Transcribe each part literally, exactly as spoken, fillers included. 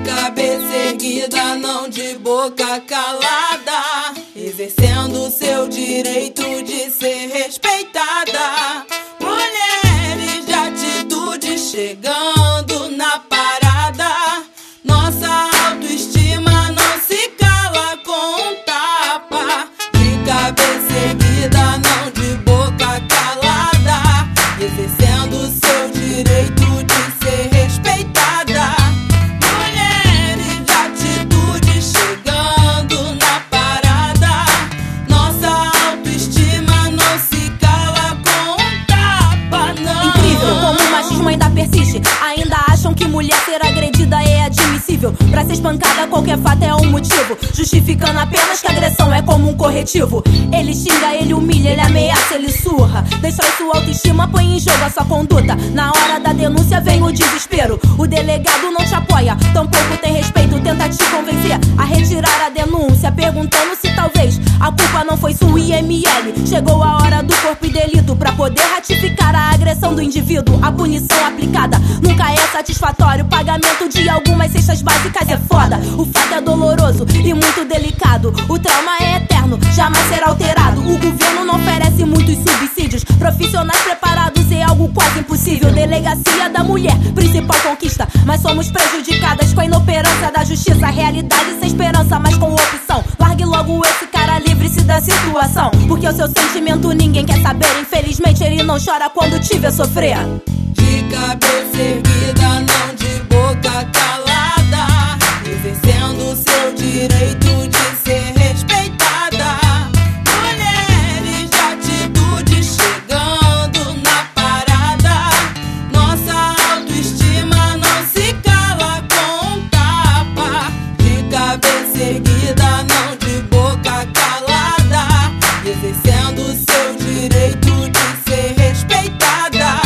cabeça erguida, não de boca calada, exercendo seu direito de ser respeitada. Mulheres de atitude chegando na parada, nossa autoestima não se cala com um tapa. De cabeça erguida, não de boca calada, exercendo seu direito de ser respeitada. Mulheres de atitude chegando na parada, nossa autoestima não se cala com um tapa, não. Incrível como o machismo ainda persiste. Ainda acham que mulher ser agredida é admissível. Pra ser espancada qualquer fato é um motivo, justificando apenas que a agressão é como um corretivo. Ele xinga, ele humilha, ele ameaça, ele surra, destrói sua autoestima, põe em jogo a sua conduta. Na hora da denúncia vem o desespero. O delegado não te apoia, tampouco tem respeito, tenta te convencer a retirar a denúncia, perguntando se talvez a culpa não foi sua. I M L, chegou a hora do corpo e delito, pra poder ratificar a agressão do indivíduo. A punição aplicada nunca é satisfatório, pagamento de algumas cestas básicas é foda. O fato é doloroso e muito delicado, o trauma é eterno, jamais será alterado. O governo não oferece muitos subsídios, profissionais preparados é algo quase impossível. Delegacia da mulher, principal conquista, mas somos prejudicadas com a inoperância da justiça. Realidade sem esperança, mas com opção. Largue logo esse cara, livre-se da situação, porque o seu sentimento ninguém quer saber. Infelizmente ele não chora quando te vê sofrer. De cabeça erguida, não de boca calada, exercendo seu direito de ser respeitada. Mulheres de atitude chegando na parada, nossa autoestima não se cala com um tapa. De cabeça erguida, não de boca calada, exercendo seu direito de ser respeitada.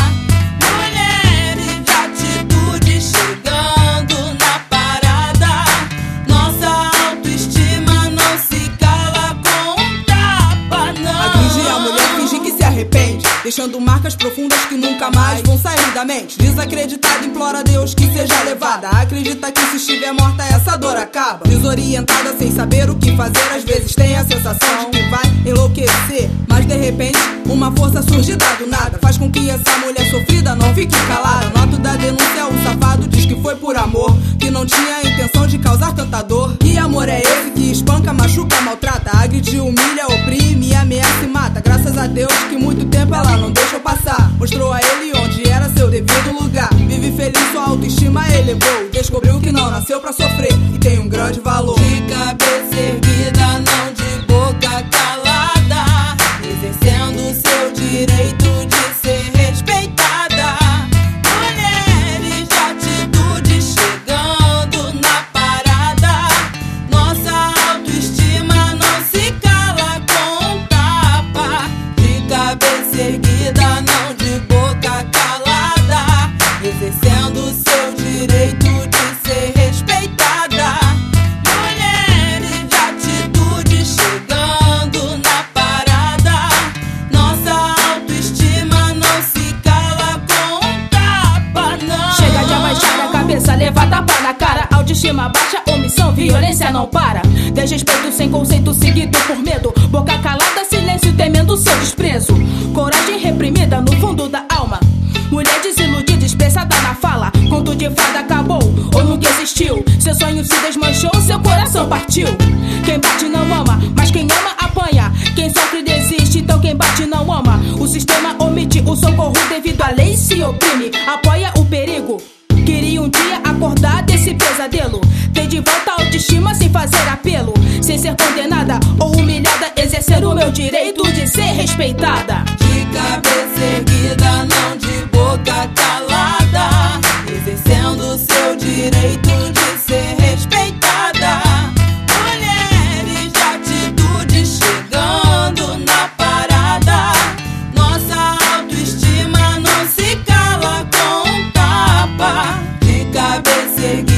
Mulheres de atitude chegando na parada, nossa autoestima não se cala com um tapa, não. Atingir a mulher, fingir que se arrepende, deixando marcas profundas que nunca mais vão sair da mente. Desacreditada, implora a Deus que seja levada, acredita que se estiver morta essa dor acaba. Desorientada, sem saber o que fazer, às vezes tem a sensação de que vai enlouquecer, mas de repente uma força surgida do nada faz com que essa mulher sofrida não fique calada. Noto da denúncia, o safado diz que foi por amor, que não tinha a intenção de causar tanta dor. Que amor é esse que espanca, machuca, maltrata, agride, humilha, oprime, ameaça e mata? Graças a Deus que muito tempo ela não deixou passar, mostrou a ele onde era seu devido lugar. Vive feliz, sua autoestima elevou, descobriu que não nasceu pra sofrer e tem um grande valor. De cabeça erguida, não de boca calada, exercendo seu direito de ser respeitada. Mulheres de atitude chegando na parada, nossa autoestima não se cala com um tapa. De cabeça erguida, não de boca calada, exercendo seu direito de ser respeitada. Mulheres de atitude chegando na parada, nossa autoestima não se cala com um tapa, não. Chega de abaixar a cabeça, leva tapa na cara. Autoestima baixa, omissão, violência não para. Desrespeito sem conceito, seguido por medo. Boca calada, silêncio, temendo seu desprezo. Coragem reprimida no fundo da alma. Mulher desiludida, expressada na fala. Conto de fada acabou, ou nunca existiu. Seu sonho se desmanchou, seu coração partiu. Quem bate não ama, mas quem ama apanha. Quem sofre desiste, então quem bate não ama. O sistema omite o socorro devido à lei se oprime. Apoia o perigo. Queria um dia acordar desse pesadelo, ter de volta a autoestima sem fazer apelo, sem ser condenada ou humilhada, exercer o meu direito de ser respeitada. De cabeça erguida, não de boca calada, exercendo seu direito de ser respeitada. Mulheres de atitude chegando na parada, nossa autoestima não se cala com um tapa. De cabeça erguida,